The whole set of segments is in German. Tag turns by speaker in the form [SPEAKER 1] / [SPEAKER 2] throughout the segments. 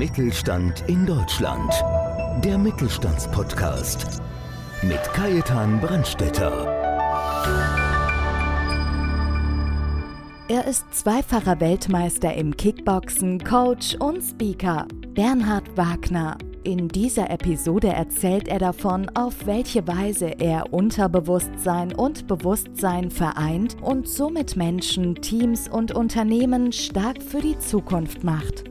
[SPEAKER 1] Mittelstand in Deutschland. Der Mittelstandspodcast mit Kajetan Brandstetter.
[SPEAKER 2] Er ist zweifacher Weltmeister im Kickboxen, Coach und Speaker. Bernhard Wagner. In dieser Episode erzählt er davon, auf welche Weise er Unterbewusstsein und Bewusstsein vereint und somit Menschen, Teams und Unternehmen stark für die Zukunft macht.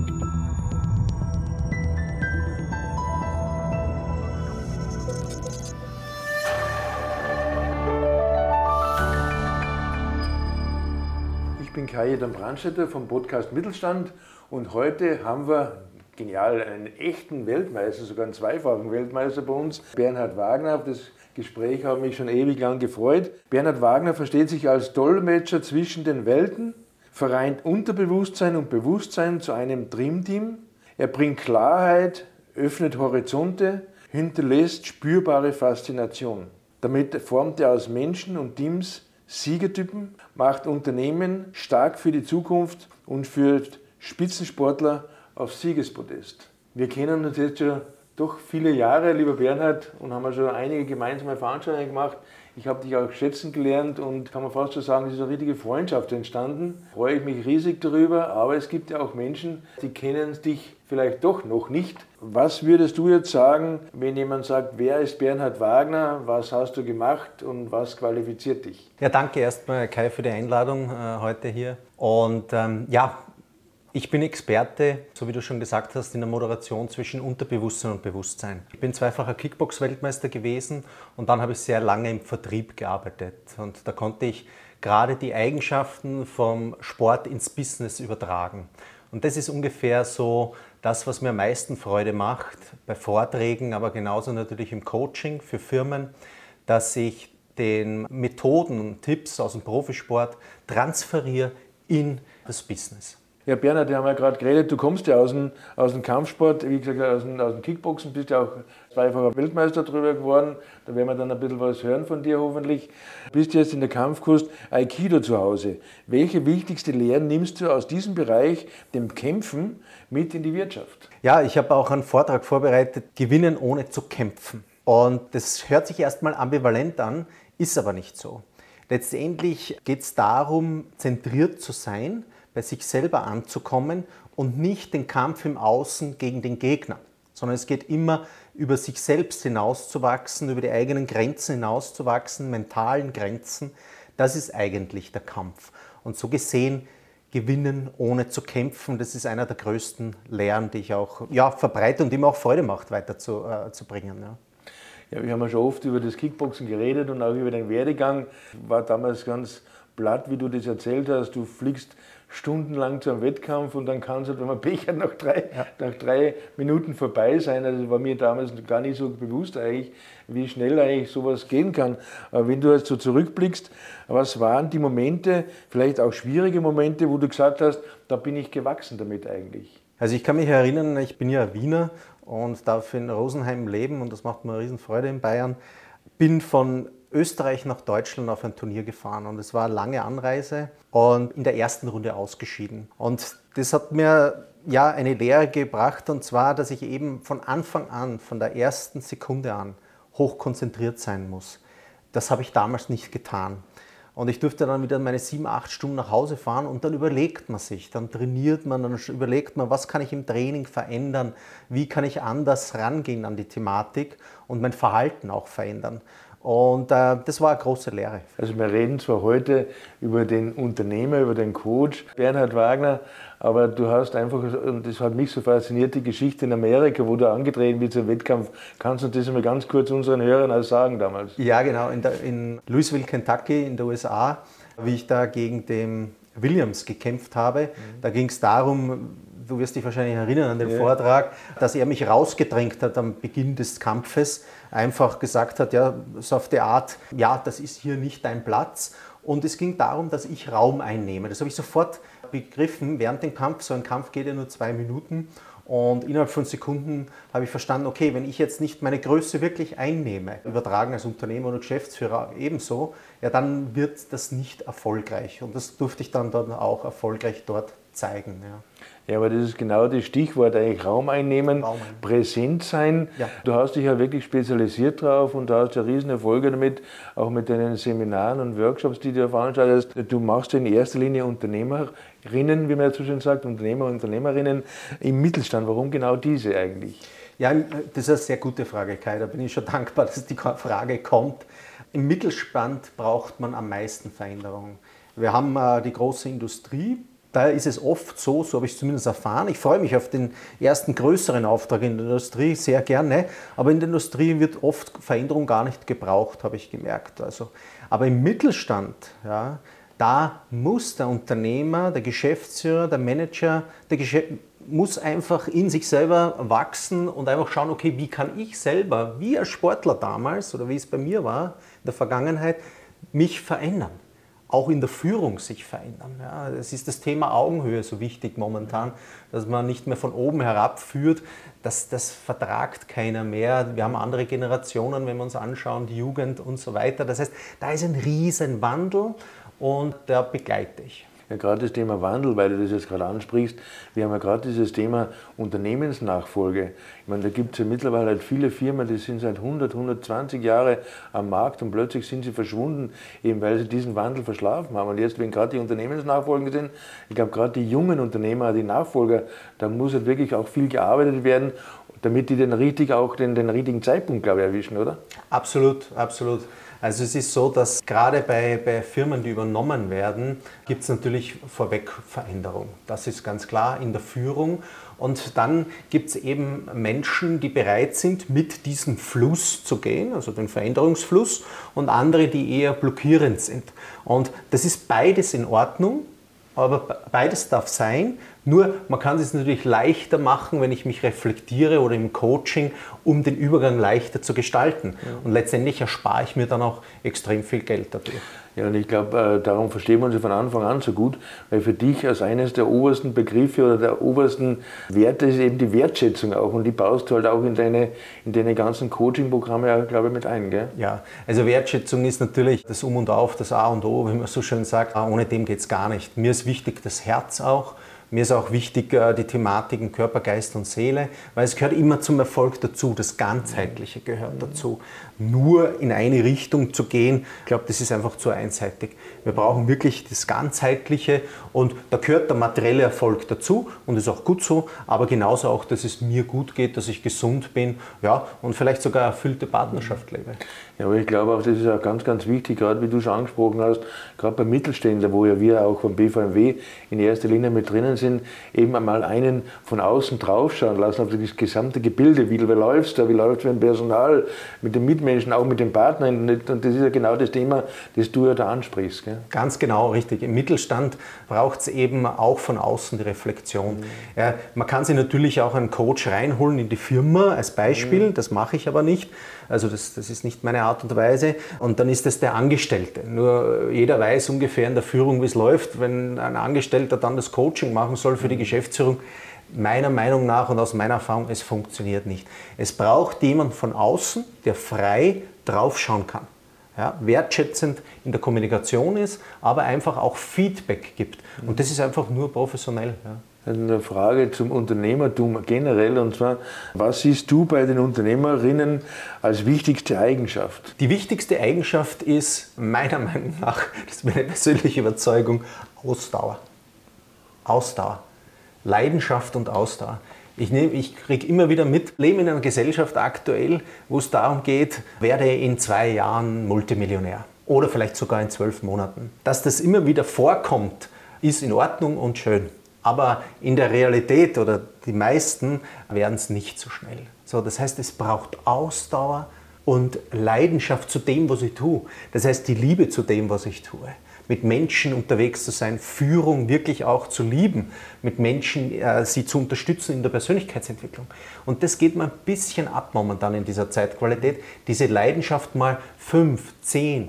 [SPEAKER 3] Ich bin Kajetan Brandstetter vom Podcast Mittelstand und heute haben wir, genial, einen echten Weltmeister, sogar einen zweifachen Weltmeister bei uns, Bernhard Wagner. Auf das Gespräch habe ich mich schon ewig lang gefreut. Bernhard Wagner versteht sich als Dolmetscher zwischen den Welten, vereint Unterbewusstsein und Bewusstsein zu einem Dreamteam. Er bringt Klarheit, öffnet Horizonte, hinterlässt spürbare Faszination. Damit formt er aus Menschen und Teams Siegertypen, macht Unternehmen stark für die Zukunft und führt Spitzensportler aufs Siegespodest. Wir kennen uns jetzt schon doch viele Jahre, lieber Bernhard, und haben schon einige gemeinsame Veranstaltungen gemacht. Ich habe dich auch schätzen gelernt und kann man fast so sagen, es ist eine richtige Freundschaft entstanden. Freue ich mich riesig darüber, aber es gibt ja auch Menschen, die kennen dich vielleicht doch noch nicht. Was würdest du jetzt sagen, wenn jemand sagt, wer ist Bernhard Wagner, was hast du gemacht und was qualifiziert dich?
[SPEAKER 4] Ja, danke erstmal Kai für die Einladung heute hier. Und ich bin Experte, so wie du schon gesagt hast, in der Moderation zwischen Unterbewusstsein und Bewusstsein. Ich bin zweifacher Kickbox-Weltmeister gewesen und dann habe ich sehr lange im Vertrieb gearbeitet. Und da konnte ich gerade die Eigenschaften vom Sport ins Business übertragen. Und das ist ungefähr so das, was mir am meisten Freude macht, bei Vorträgen, aber genauso natürlich im Coaching für Firmen, dass ich den Methoden und Tipps aus dem Profisport transferiere in das Business.
[SPEAKER 3] Ja, Bernhard, wir haben ja gerade geredet, du kommst ja aus dem Kampfsport, wie gesagt, aus dem Kickboxen, bist ja auch zweifacher Weltmeister drüber geworden. Da werden wir dann ein bisschen was hören von dir hoffentlich. Bist jetzt in der Kampfkunst Aikido zu Hause. Welche wichtigste Lehren nimmst du aus diesem Bereich, dem Kämpfen, mit in die Wirtschaft?
[SPEAKER 4] Ja, ich habe auch einen Vortrag vorbereitet, Gewinnen ohne zu kämpfen. Und das hört sich erstmal ambivalent an, ist aber nicht so. Letztendlich geht es darum, zentriert zu sein, bei sich selber anzukommen und nicht den Kampf im Außen gegen den Gegner, sondern es geht immer über sich selbst hinauszuwachsen, über die eigenen Grenzen hinauszuwachsen, mentalen Grenzen. Das ist eigentlich der Kampf. Und so gesehen, gewinnen ohne zu kämpfen, das ist einer der größten Lehren, die ich auch verbreite und die mir auch Freude macht, weiterzubringen.
[SPEAKER 3] Ja, wir haben ja schon oft über das Kickboxen geredet und auch über den Werdegang. War damals ganz platt, wie du das erzählt hast. Du fliegst stundenlang zu einem Wettkampf und dann kann es, wenn man Pech hat, nach drei Minuten vorbei sein. Also das war mir damals gar nicht so bewusst eigentlich, wie schnell eigentlich sowas gehen kann. Aber wenn du jetzt so zurückblickst, was waren die Momente, vielleicht auch schwierige Momente, wo du gesagt hast, da bin ich gewachsen damit eigentlich?
[SPEAKER 4] Also ich kann mich erinnern, ich bin ja Wiener und darf in Rosenheim leben und das macht mir eine Riesenfreude in Bayern. Bin von Österreich nach Deutschland auf ein Turnier gefahren und es war eine lange Anreise und in der ersten Runde ausgeschieden. Und das hat mir eine Lehre gebracht, und zwar, dass ich eben von Anfang an, von der ersten Sekunde an, hochkonzentriert sein muss. Das habe ich damals nicht getan. Und ich durfte dann wieder meine 7-8 Stunden nach Hause fahren und dann überlegt man sich, dann trainiert man, dann überlegt man, was kann ich im Training verändern, wie kann ich anders rangehen an die Thematik und mein Verhalten auch verändern. Und das war eine große Lehre.
[SPEAKER 3] Also wir reden zwar heute über den Unternehmer, über den Coach Bernhard Wagner, aber du hast einfach, und das hat mich so fasziniert, die Geschichte in Amerika, wo du angetreten bist zum Wettkampf. Kannst du das mal ganz kurz unseren Hörern auch sagen damals?
[SPEAKER 4] Ja, genau, in Louisville, Kentucky in den USA, wie ich da gegen den Williams gekämpft habe. Da ging es darum, du wirst dich wahrscheinlich erinnern an den Vortrag, dass er mich rausgedrängt hat am Beginn des Kampfes, einfach gesagt hat, ja, so auf die Art, ja, das ist hier nicht dein Platz. Und es ging darum, dass ich Raum einnehme. Das habe ich sofort begriffen während dem Kampf. So ein Kampf geht ja nur 2 Minuten. Und innerhalb von Sekunden habe ich verstanden, okay, wenn ich jetzt nicht meine Größe wirklich einnehme, übertragen als Unternehmer oder Geschäftsführer ebenso, ja, dann wird das nicht erfolgreich. Und das durfte ich dann auch erfolgreich dort zeigen. Ja.
[SPEAKER 3] Ja, aber das ist genau das Stichwort, eigentlich Raum einnehmen, präsent sein. Ja. Du hast dich ja wirklich spezialisiert drauf und du hast ja riesen Erfolge damit, auch mit deinen Seminaren und Workshops, die du veranstaltest. Du machst in erster Linie Unternehmerinnen, wie man ja so schön sagt, Unternehmer und Unternehmerinnen im Mittelstand. Warum genau diese eigentlich?
[SPEAKER 4] Ja, das ist eine sehr gute Frage, Kai. Da bin ich schon dankbar, dass die Frage kommt. Im Mittelstand braucht man am meisten Veränderung. Wir haben die große Industrie. Da ist es oft so habe ich es zumindest erfahren. Ich freue mich auf den ersten größeren Auftrag in der Industrie sehr gerne, aber in der Industrie wird oft Veränderung gar nicht gebraucht, habe ich gemerkt. Also, aber im Mittelstand, ja, da muss der Unternehmer, der Geschäftsführer, der Manager, muss einfach in sich selber wachsen und einfach schauen, okay, wie kann ich selber, wie ein Sportler damals oder wie es bei mir war in der Vergangenheit, mich verändern. Auch in der Führung sich verändern. Ja, es ist das Thema Augenhöhe so wichtig momentan, dass man nicht mehr von oben herab führt. Das vertragt keiner mehr. Wir haben andere Generationen, wenn wir uns anschauen, die Jugend und so weiter. Das heißt, da ist ein riesen Wandel und der begleite ich.
[SPEAKER 3] Ja, gerade das Thema Wandel, weil du das jetzt gerade ansprichst, wir haben ja gerade dieses Thema Unternehmensnachfolge. Ich meine, da gibt es ja mittlerweile halt viele Firmen, die sind seit 120 Jahren am Markt und plötzlich sind sie verschwunden, eben weil sie diesen Wandel verschlafen haben. Und jetzt, wenn gerade die Unternehmensnachfolger sind, ich glaube gerade die jungen Unternehmer, die Nachfolger, da muss halt wirklich auch viel gearbeitet werden, damit die den richtigen Zeitpunkt, glaube ich, erwischen, oder?
[SPEAKER 4] Absolut, absolut. Also es ist so, dass gerade bei Firmen, die übernommen werden, gibt es natürlich vorweg Veränderung. Das ist ganz klar in der Führung. Und dann gibt es eben Menschen, die bereit sind, mit diesem Fluss zu gehen, also den Veränderungsfluss, und andere, die eher blockierend sind. Und das ist beides in Ordnung, aber beides darf sein. Nur man kann es natürlich leichter machen, wenn ich mich reflektiere oder im Coaching, um den Übergang leichter zu gestalten. Ja. Und letztendlich erspare ich mir dann auch extrem viel Geld dadurch.
[SPEAKER 3] Ja, und ich glaube, darum verstehen wir uns von Anfang an so gut, weil für dich als eines der obersten Begriffe oder der obersten Werte ist eben die Wertschätzung auch, und die baust du halt auch in deine ganzen Coaching-Programme, ja, glaube ich, mit ein, gell?
[SPEAKER 4] Ja, also Wertschätzung ist natürlich das Um und Auf, das A und O, wie man so schön sagt. Ohne dem geht es gar nicht. Mir ist wichtig das Herz auch. Mir ist auch wichtig die Thematiken Körper, Geist und Seele, weil es gehört immer zum Erfolg dazu, das Ganzheitliche gehört dazu. Nur in eine Richtung zu gehen, ich glaube, das ist einfach zu einseitig. Wir brauchen wirklich das Ganzheitliche, und da gehört der materielle Erfolg dazu und ist auch gut so, aber genauso auch, dass es mir gut geht, dass ich gesund bin, ja, und vielleicht sogar eine erfüllte Partnerschaft lebe.
[SPEAKER 3] Ja, aber ich glaube auch, das ist auch ganz, ganz wichtig, gerade wie du schon angesprochen hast, gerade bei Mittelständlern, wo ja wir auch vom BVMW in erster Linie mit drinnen sind, eben einmal einen von außen draufschauen lassen auf das gesamte Gebilde, wie läuft es da, wie läuft es mit dem Personal, mit den Mitmenschen, auch mit den Partnern, und das ist ja genau das Thema, das du ja da ansprichst. Gell?
[SPEAKER 4] Ganz genau, richtig. Im Mittelstand braucht es eben auch von außen die Reflexion. Ja, man kann sich natürlich auch einen Coach reinholen in die Firma als Beispiel, das mache ich aber nicht. Also das ist nicht meine Art und Weise. Und dann ist es der Angestellte. Nur jeder weiß ungefähr in der Führung, wie es läuft. Wenn ein Angestellter dann das Coaching machen soll für die Geschäftsführung, meiner Meinung nach und aus meiner Erfahrung, es funktioniert nicht. Es braucht jemand von außen, der frei draufschauen kann. Ja, wertschätzend in der Kommunikation ist, aber einfach auch Feedback gibt. Und das ist einfach nur professionell. Ja.
[SPEAKER 3] Eine Frage zum Unternehmertum generell, und zwar, was siehst du bei den Unternehmerinnen als wichtigste Eigenschaft?
[SPEAKER 4] Die wichtigste Eigenschaft ist meiner Meinung nach, das ist meine persönliche Überzeugung, Ausdauer. Ausdauer. Leidenschaft und Ausdauer. Ich kriege immer wieder mit, lebe in einer Gesellschaft aktuell, wo es darum geht, werde in 2 Jahren Multimillionär oder vielleicht sogar in 12 Monaten. Dass das immer wieder vorkommt, ist in Ordnung und schön. Aber in der Realität, oder die meisten, werden es nicht so schnell. So, das heißt, es braucht Ausdauer und Leidenschaft zu dem, was ich tue. Das heißt, die Liebe zu dem, was ich tue. Mit Menschen unterwegs zu sein, Führung wirklich auch zu lieben, mit Menschen sie zu unterstützen in der Persönlichkeitsentwicklung. Und das geht mir ein bisschen ab momentan in dieser Zeitqualität, diese Leidenschaft mal 5, 10,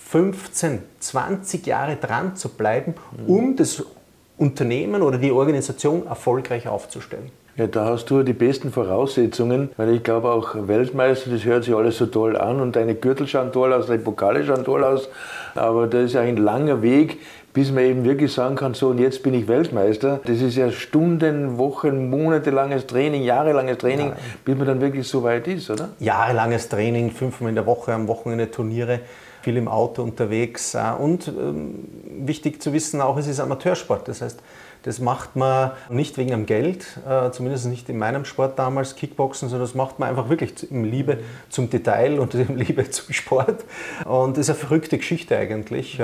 [SPEAKER 4] 15, 20 Jahre dran zu bleiben, um das Unternehmen oder die Organisation erfolgreich aufzustellen.
[SPEAKER 3] Ja, da hast du die besten Voraussetzungen, weil ich glaube auch Weltmeister, das hört sich alles so toll an und deine Gürtel schauen toll aus, deine Pokale schauen toll aus, aber das ist ja ein langer Weg, bis man eben wirklich sagen kann, so und jetzt bin ich Weltmeister. Das ist ja Stunden, Wochen, monatelanges Training, jahrelanges Training, bis man dann wirklich so weit ist, oder?
[SPEAKER 4] Jahrelanges Training, 5-mal in der Woche, am Wochenende Turniere, viel im Auto unterwegs und wichtig zu wissen auch, es ist Amateursport, das heißt, das macht man nicht wegen dem Geld, zumindest nicht in meinem Sport damals, Kickboxen, sondern das macht man einfach wirklich in Liebe zum Detail und in Liebe zum Sport. Und das ist eine verrückte Geschichte eigentlich.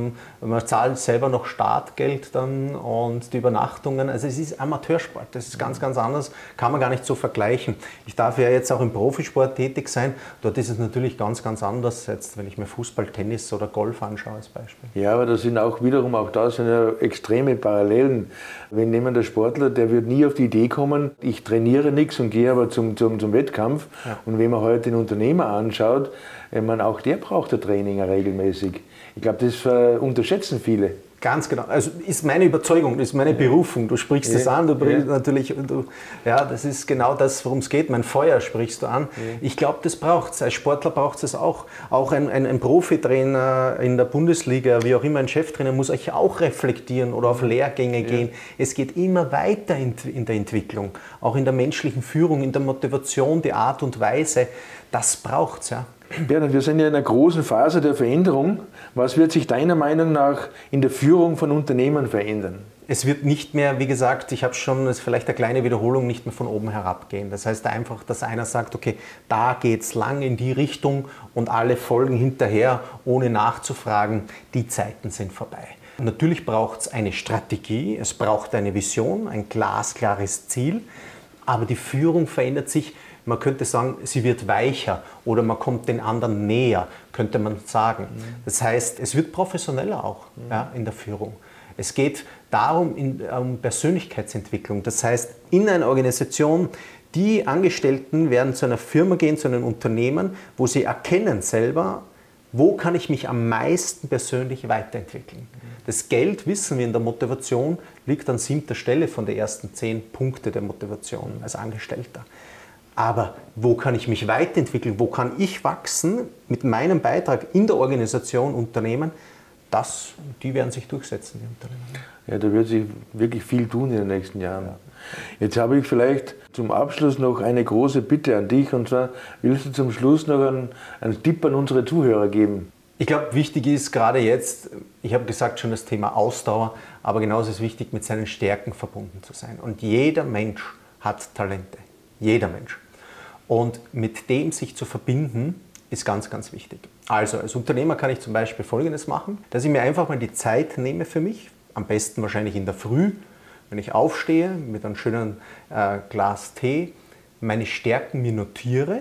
[SPEAKER 4] Man zahlt selber noch Startgeld dann und die Übernachtungen. Also es ist Amateursport, das ist ganz, ganz anders, kann man gar nicht so vergleichen. Ich darf ja jetzt auch im Profisport tätig sein, dort ist es natürlich ganz, ganz anders, jetzt wenn ich mir Fußball, Tennis oder Golf anschaue als Beispiel.
[SPEAKER 3] Ja, aber das sind auch wiederum, auch da sind ja extreme Parallelen. Wenn jemand der Sportler, der wird nie auf die Idee kommen, ich trainiere nichts und gehe aber zum Wettkampf. Ja. Und wenn man heute den Unternehmer anschaut, auch der braucht ein Training regelmäßig. Ich glaube, das unterschätzen viele.
[SPEAKER 4] Ganz genau. Also ist meine Überzeugung, ist meine Berufung. Du sprichst das an, du bringst natürlich, das ist genau das, worum es geht. Mein Feuer sprichst du an. Ich glaube, das braucht es. Als Sportler braucht es auch. Auch ein Profitrainer in der Bundesliga, wie auch immer ein Cheftrainer, muss euch auch reflektieren oder auf Lehrgänge gehen. Es geht immer weiter in der Entwicklung, auch in der menschlichen Führung, in der Motivation, die Art und Weise. Das braucht es, ja.
[SPEAKER 3] Bernhard, wir sind ja in einer großen Phase der Veränderung. Was wird sich deiner Meinung nach in der Führung von Unternehmen verändern?
[SPEAKER 4] Es wird nicht mehr, wie gesagt, ich habe schon, das ist vielleicht eine kleine Wiederholung, nicht mehr von oben herab gehen. Das heißt einfach, dass einer sagt, okay, da geht es lang in die Richtung und alle folgen hinterher, ohne nachzufragen. Die Zeiten sind vorbei. Natürlich braucht es eine Strategie, es braucht eine Vision, ein glasklares Ziel, aber die Führung verändert sich. Man könnte sagen, sie wird weicher oder man kommt den anderen näher, könnte man sagen. Das heißt, es wird professioneller auch in der Führung. Es geht darum, um Persönlichkeitsentwicklung. Das heißt, in einer Organisation, die Angestellten werden zu einer Firma gehen, zu einem Unternehmen, wo sie erkennen selber, wo kann ich mich am meisten persönlich weiterentwickeln. Das Geld, wissen wir in der Motivation, liegt an 7. Stelle von den ersten 10 Punkten der Motivation als Angestellter. Aber wo kann ich mich weiterentwickeln, wo kann ich wachsen mit meinem Beitrag in der Organisation, Unternehmen, die werden sich durchsetzen, die Unternehmen.
[SPEAKER 3] Ja, da wird sich wirklich viel tun in den nächsten Jahren. Ja. Jetzt habe ich vielleicht zum Abschluss noch eine große Bitte an dich, und zwar willst du zum Schluss noch einen Tipp an unsere Zuhörer geben?
[SPEAKER 4] Ich glaube, wichtig ist gerade jetzt, ich habe gesagt schon das Thema Ausdauer, aber genauso ist es wichtig, mit seinen Stärken verbunden zu sein. Und jeder Mensch hat Talente, jeder Mensch. Und mit dem sich zu verbinden, ist ganz, ganz wichtig. Also als Unternehmer kann ich zum Beispiel Folgendes machen, dass ich mir einfach mal die Zeit nehme für mich, am besten wahrscheinlich in der Früh, wenn ich aufstehe, mit einem schönen Glas Tee, meine Stärken mir notiere,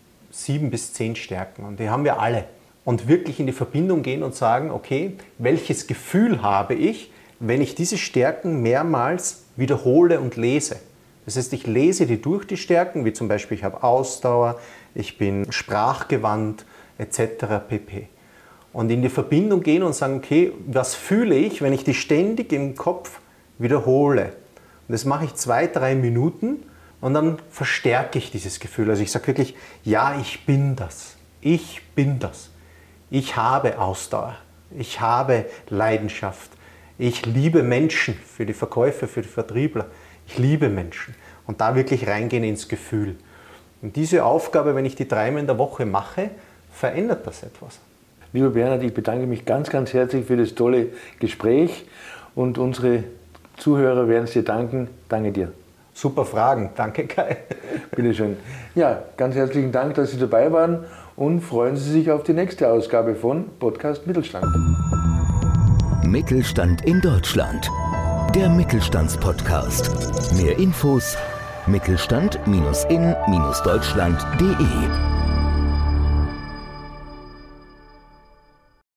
[SPEAKER 4] 7 bis 10 Stärken, und die haben wir alle. Und wirklich in die Verbindung gehen und sagen, okay, welches Gefühl habe ich, wenn ich diese Stärken mehrmals wiederhole und lese. Das heißt, ich lese die durch, die Stärken, wie zum Beispiel, ich habe Ausdauer, ich bin sprachgewandt, etc. pp. Und in die Verbindung gehen und sagen, okay, was fühle ich, wenn ich die ständig im Kopf wiederhole? Und das mache ich 2-3 Minuten und dann verstärke ich dieses Gefühl. Also ich sage wirklich, ja, ich bin das. Ich bin das. Ich habe Ausdauer. Ich habe Leidenschaft. Ich liebe Menschen, für die Verkäufer, für die Vertriebler. Ich liebe Menschen. Und da wirklich reingehen ins Gefühl. Und diese Aufgabe, wenn ich die 3-mal in der Woche mache, verändert das etwas.
[SPEAKER 3] Lieber Bernhard, ich bedanke mich ganz, ganz herzlich für das tolle Gespräch. Und unsere Zuhörer werden es dir danken. Danke dir.
[SPEAKER 4] Super Fragen. Danke, Kai.
[SPEAKER 3] Bitte schön. Ja, ganz herzlichen Dank, dass Sie dabei waren. Und freuen Sie sich auf die nächste Ausgabe von Podcast Mittelstand.
[SPEAKER 1] Mittelstand in Deutschland. Der Mittelstandspodcast. Mehr Infos: mittelstand-in-deutschland.de